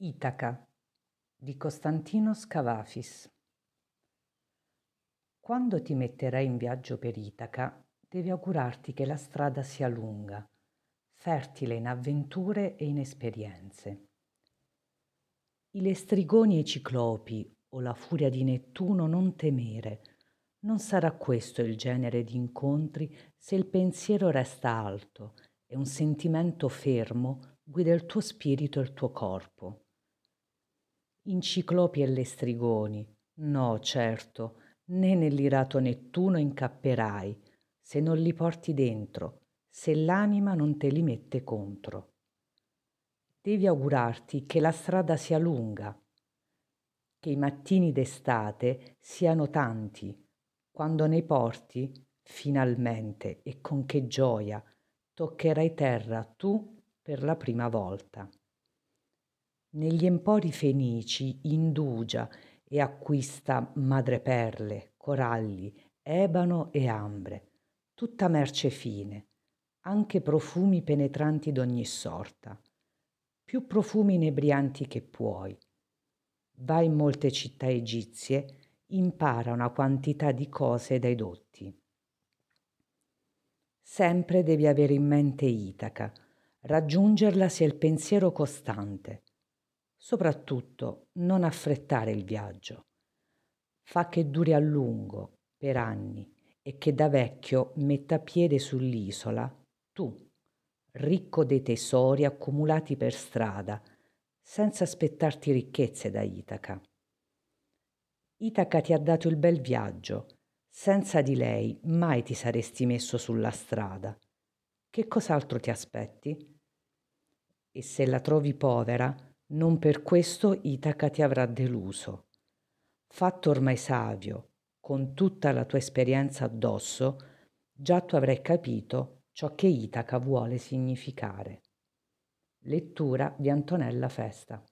Itaca di Costantinos Cavafis. Quando ti metterai in viaggio per Itaca, devi augurarti che la strada sia lunga, fertile in avventure e in esperienze. I lestrigoni e i ciclopi o la furia di Nettuno non temere. Non sarà questo il genere di incontri se il pensiero resta alto e un sentimento fermo guida il tuo spirito e il tuo corpo. In ciclopi e lestrigoni, no, certo, né nell'irato Nettuno incapperai, se non li porti dentro, se l'anima non te li mette contro. Devi augurarti che la strada sia lunga, che i mattini d'estate siano tanti, quando nei porti, finalmente, e con che gioia, toccherai terra tu per la prima volta. Negli empori fenici indugia e acquista madreperle, coralli, ebano e ambre, tutta merce fine, anche profumi penetranti d'ogni sorta, più profumi inebrianti che puoi. Vai in molte città egizie, impara una quantità di cose dai dotti. Sempre devi avere in mente Itaca, raggiungerla sia il pensiero costante. Soprattutto non affrettare il viaggio. Fa che duri a lungo, per anni, e che da vecchio metta piede sull'isola, tu, ricco dei tesori accumulati per strada, senza aspettarti ricchezze da Itaca. Itaca ti ha dato il bel viaggio, senza di lei mai ti saresti messo sulla strada. Che cos'altro ti aspetti? E se la trovi povera, non per questo Itaca ti avrà deluso. Fatto ormai savio, con tutta la tua esperienza addosso, già tu avrai capito ciò che Itaca vuole significare. Lettura di Antonella Festa.